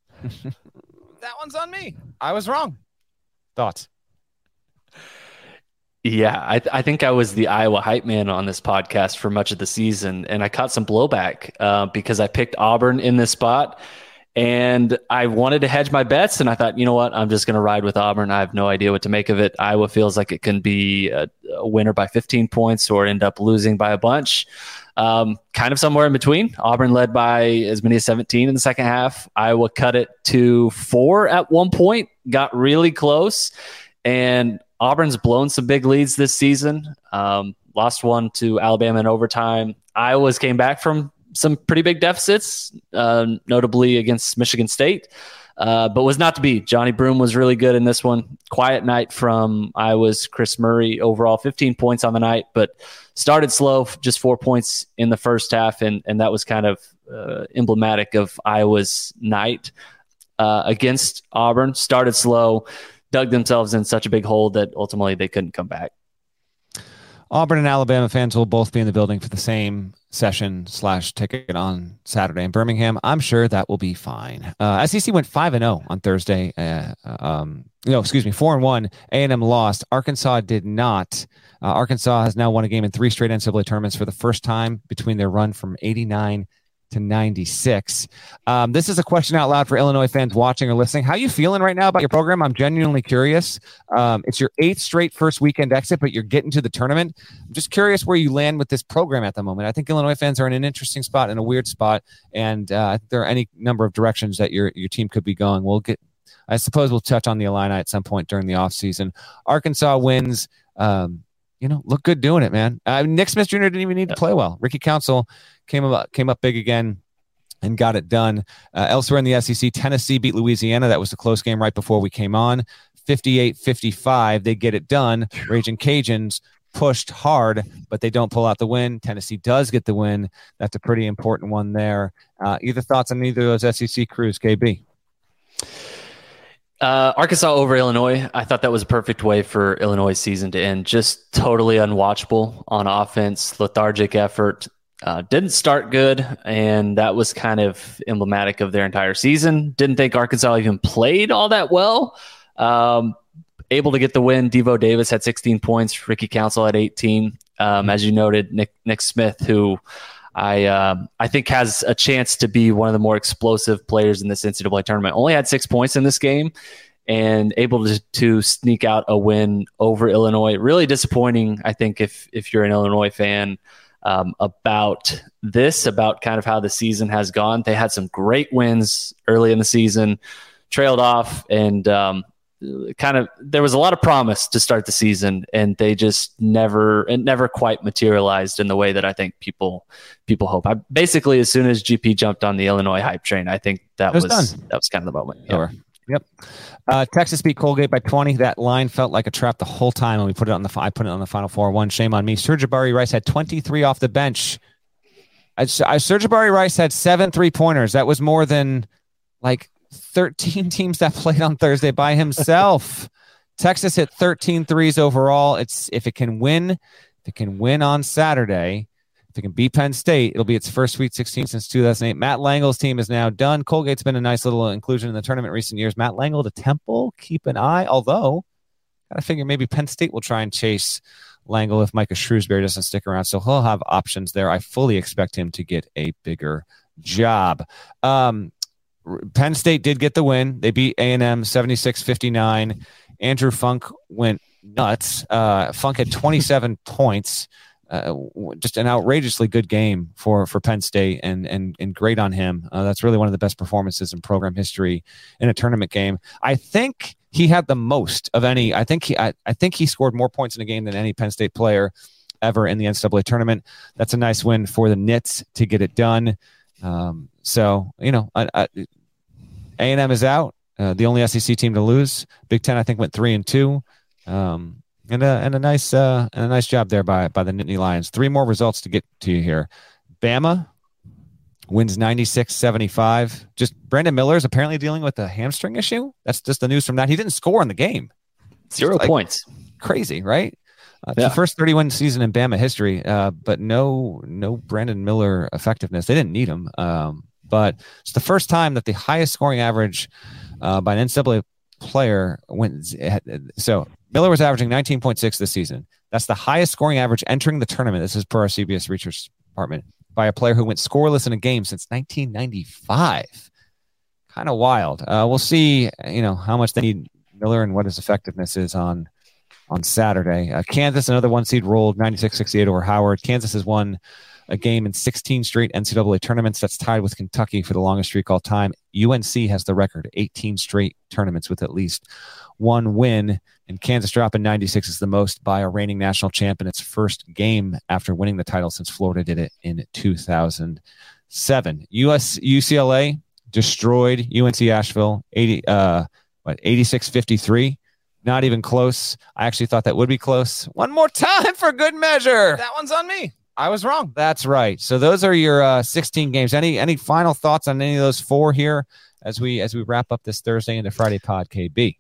That one's on me. I was wrong. Thoughts? Yeah, I, th- I think I was the Iowa hype man on this podcast for much of the season, and I caught some blowback uh, because I picked Auburn in this spot, And I wanted to hedge my bets, and I thought, you know what, I'm just going to ride with Auburn. I have no idea what to make of it. Iowa feels like it can be a, a winner by fifteen points or end up losing by a bunch. Um, kind of somewhere in between. Auburn led by as many as seventeen in the second half. Iowa cut it to four at one point, got really close. And Auburn's blown some big leads this season. Um, lost one to Alabama in overtime. Iowa's came back from some pretty big deficits, uh, notably against Michigan State, uh, but was not to be. Johnny Broome was really good in this one. Quiet night from Iowa's Chris Murray. Overall, fifteen points on the night, but started slow, just four points in the first half, and, and that was kind of uh, emblematic of Iowa's night uh, against Auburn. Started slow, dug themselves in such a big hole that ultimately they couldn't come back. Auburn and Alabama fans will both be in the building for the same session slash ticket on Saturday in Birmingham. I'm sure that will be fine. Uh, S E C went five and zero on Thursday. Uh, um, no, excuse me, four and one. A and M lost. Arkansas did not. Uh, Arkansas has now won a game in three straight N C double A tournaments for the first time between their run from eighty-nine to ninety-six. Um, this is a question out loud for Illinois fans watching or listening. How are you feeling right now about your program? I'm genuinely curious. Um, it's your eighth straight first weekend exit, but you're getting to the tournament. I'm just curious where you land with this program at the moment. I think Illinois fans are in an interesting spot, in a weird spot, and uh, there are any number of directions that your your team could be going. We'll get, I suppose we'll touch on the Illini at some point during the offseason. Arkansas wins. Um, you know, look good doing it, man. Uh, Nick Smith Junior didn't even need to play well. Ricky Council came up came up big again and got it done. Uh, elsewhere in the S E C, Tennessee beat Louisiana. That was a close game right before we came on. fifty-eight fifty-five. They get it done. Raging Cajuns pushed hard, but they don't pull out the win. Tennessee does get the win. That's a pretty important one there. Uh, either thoughts on either of those S E C crews, K B? Uh, Arkansas over Illinois. I thought that was a perfect way for Illinois' season to end. Just totally unwatchable on offense, lethargic effort. Uh, didn't start good, and that was kind of emblematic of their entire season. Didn't think Arkansas even played all that well. Um, able to get the win. Devo Davis had sixteen points. Ricky Council had eighteen. Um, as you noted, Nick Nick Smith, who I um, I think has a chance to be one of the more explosive players in this N C double A tournament. Only had six points in this game and able to, to sneak out a win over Illinois. Really disappointing, I think, if if you're an Illinois fan, um, about this, about kind of how the season has gone. They had some great wins early in the season, trailed off, and um, kind of there was a lot of promise to start the season, and they just never it never quite materialized in the way that I think people people hope. I basically, as soon as G P jumped on the Illinois hype train, I think that was, was that was kind of the moment. Sure. Yep. Uh, Texas beat Colgate by twenty. That line felt like a trap the whole time when we put it on the. I put it on the Final Four. One, shame on me. Sir'Jabari Rice had twenty-three off the bench. I, I Sir'Jabari Rice had seven three pointers. That was more than like thirteen teams that played on Thursday by himself. Texas hit thirteen threes overall. It's if it can win, if it can win on Saturday, if it can beat Penn State, it'll be its first Sweet sixteen since two thousand eight. Matt Langle's team is now done. Colgate's been a nice little inclusion in the tournament in recent years. Matt Langle to Temple, keep an eye. Although, gotta figure maybe Penn State will try and chase Langle if Micah Shrewsbury doesn't stick around. So he'll have options there. I fully expect him to get a bigger job. Um, Penn State did get the win. They beat A and M seventy-six fifty-nine. Andrew Funk went nuts. Uh, Funk had twenty-seven points. Uh, just an outrageously good game for, for Penn State, and and and great on him. Uh, that's really one of the best performances in program history in a tournament game. I think he had the most of any. I think he I, I think he scored more points in a game than any Penn State player ever in the N C double A tournament. That's a nice win for the Knits to get it done. Um, so, you know, I, I, A and M is out. Uh, the only S E C team to lose. Big Ten, I think, went three and two. Um, and a and a nice uh, and a nice job there by by the Nittany Lions. Three more results to get to you here. Bama wins ninety-six seventy-five. Just Brandon Miller is apparently dealing with a hamstring issue. That's just the news from that. He didn't score in the game. Zero like, points. Crazy, right? Uh, yeah. The first thirty-one season in Bama history, uh, but no no Brandon Miller effectiveness. They didn't need him. Um, but it's the first time that the highest scoring average uh, by an N C double A player went. So Miller was averaging nineteen point six this season. That's the highest scoring average entering the tournament. This is per our C B S Research Department by a player who went scoreless in a game since nineteen ninety-five. kind of wild. Uh, we'll see, you know, how much they need Miller and what his effectiveness is on on Saturday. Uh, Kansas, another one seed, rolled ninety-six sixty-eight over Howard. Kansas has won a game in sixteen straight N C double A tournaments. That's tied with Kentucky for the longest streak all time. U N C has the record, eighteen straight tournaments with at least one win. And Kansas dropping ninety-six is the most by a reigning national champ in its first game after winning the title since Florida did it in two thousand seven. U S U C L A destroyed U N C Asheville, eighty, uh, what, eighty-six fifty-three. Not even close. I actually thought that would be close. One more time for good measure. That one's on me. I was wrong. That's right. So those are your uh, sixteen games. Any any final thoughts on any of those four here as we as we wrap up this Thursday into Friday pod, K B?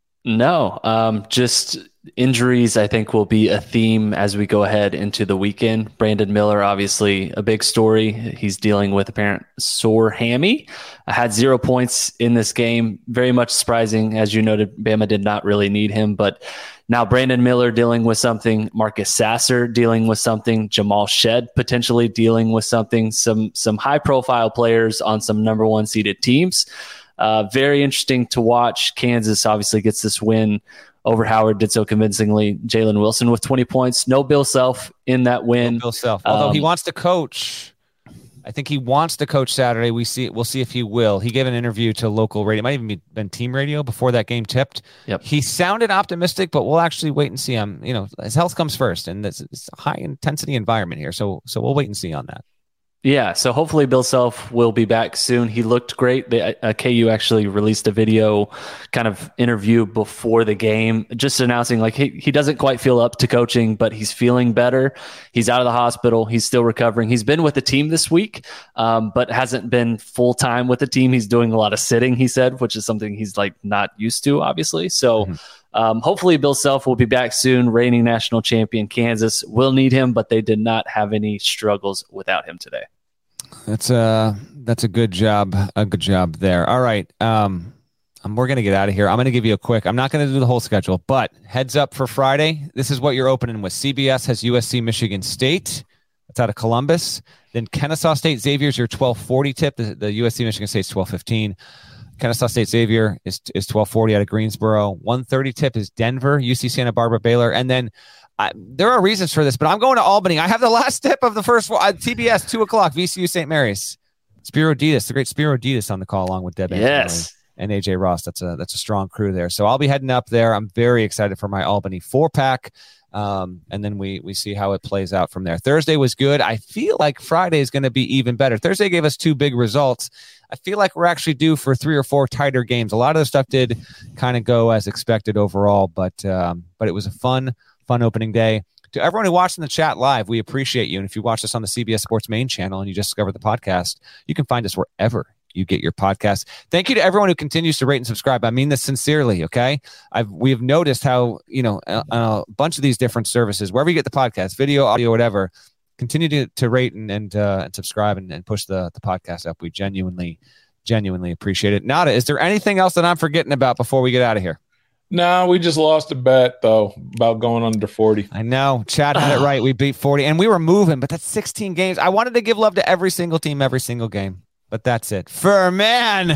No, um, just injuries, I think, will be a theme as we go ahead into the weekend. Brandon Miller, obviously a big story. He's dealing with apparent sore hammy. I had zero points in this game. Very much surprising. As you noted, Bama did not really need him. But now Brandon Miller dealing with something, Marcus Sasser dealing with something, Jamal Shed potentially dealing with something, some some high-profile players on some number one seeded teams. Uh, very interesting to watch. Kansas obviously gets this win over Howard, did so convincingly. Jalen Wilson with twenty points. No Bill Self in that win. No Bill Self. Although um, he wants to coach. I think he wants to coach Saturday. We see. We'll see if he will. He gave an interview to local radio. It might even be been team radio before that game tipped. Yep. He sounded optimistic, but we'll actually wait and see him. You know, his health comes first, and it's, it's a high intensity environment here. So, so we'll wait and see on that. Yeah, so hopefully Bill Self will be back soon. He looked great. The, uh, K U actually released a video kind of interview before the game, just announcing like he, he doesn't quite feel up to coaching, but he's feeling better. He's out of the hospital. He's still recovering. He's been with the team this week, um, but hasn't been full-time with the team. He's doing a lot of sitting, he said, which is something he's like not used to, obviously. So mm-hmm. Um, hopefully Bill Self will be back soon. Reigning national champion Kansas will need him, but they did not have any struggles without him today. That's a, that's a good job. A good job there. All right. Um, we're going to get out of here. I'm going to give you a quick, I'm not going to do the whole schedule, but heads up for Friday. This is what you're opening with. C B S has U S C Michigan State. That's out of Columbus. Then Kennesaw State Xavier's your twelve forty tip. The, the U S C Michigan State's twelve fifteen. Kennesaw State Xavier is is twelve forty out of Greensboro. one thirty tip is Denver, U C Santa Barbara, Baylor. And then uh, there are reasons for this, but I'm going to Albany. I have the last tip of the first four. Uh, T B S, two o'clock, V C U Saint Mary's. Spiro Ditas, the great Spiro Ditas on the call along with Deb yes. and A J Ross. That's a, that's a strong crew there. So I'll be heading up there. I'm very excited for my Albany four-pack. Um, and then we we see how it plays out from there. Thursday was good. I feel like Friday is going to be even better. Thursday gave us two big results. I feel like we're actually due for three or four tighter games. A lot of the stuff did kind of go as expected overall, but um, but it was a fun, fun opening day. To everyone who watched in the chat live, we appreciate you. And if you watch us on the C B S Sports main channel and you just discovered the podcast, you can find us wherever you get your podcast. Thank you to everyone who continues to rate and subscribe. I mean this sincerely, okay? I've we have noticed how, you know, a, a bunch of these different services, wherever you get the podcast, video, audio, whatever, continue to, to rate and and, uh, and subscribe and, and push the, the podcast up. We genuinely, genuinely appreciate it. Nada, is there anything else that I'm forgetting about before we get out of here? No, we just lost a bet, though, about going under forty. I know. Chad had it right. We beat forty, and we were moving, but that's sixteen games. I wanted to give love to every single team, every single game. But that's it. Furman.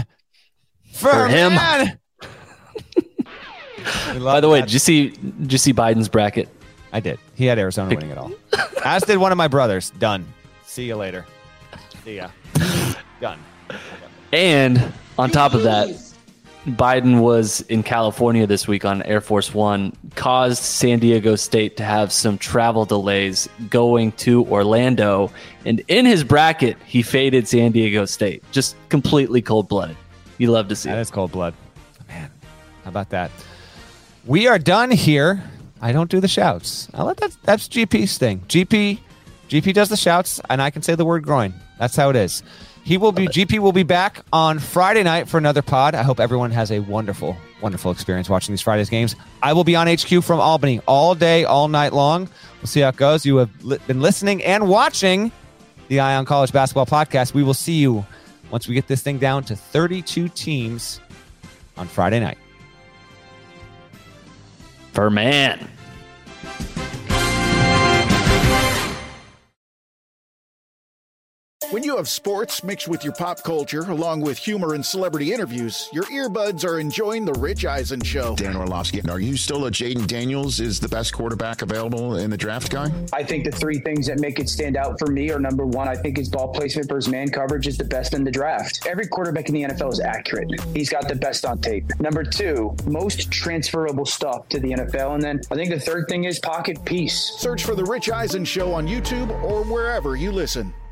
For him. By the way, did you see did you see Biden's bracket? I did. He had Arizona winning it all. As did one of my brothers. Done. See you later. See ya. Done. And on top of that, Biden was in California this week on Air Force One, caused San Diego State to have some travel delays going to Orlando. And in his bracket, he faded San Diego State. Just completely cold-blooded. You love to see that it. That is cold blood. Man, how about that? We are done here. I don't do the shouts. I'll let that, that's G P's thing. G P, G P does the shouts, and I can say the word groin. That's how it is. He will be, G P will be back on Friday night for another pod. I hope everyone has a wonderful, wonderful experience watching these Fridays games. I will be on H Q from Albany all day, all night long. We'll see how it goes. You have li- been listening and watching the Eye on College Basketball Podcast. We will see you once we get this thing down to thirty-two teams on Friday night. For man. When you have sports mixed with your pop culture, along with humor and celebrity interviews, your earbuds are enjoying The Rich Eisen Show. Dan Orlovsky, are you still a Jaden Daniels is the best quarterback available in the draft guy? I think the three things that make it stand out for me are, number one, I think his ball placement versus man coverage is the best in the draft. Every quarterback in the N F L is accurate. He's got the best on tape. Number two, most transferable stuff to the N F L. And then I think the third thing is pocket peace. Search for The Rich Eisen Show on YouTube or wherever you listen.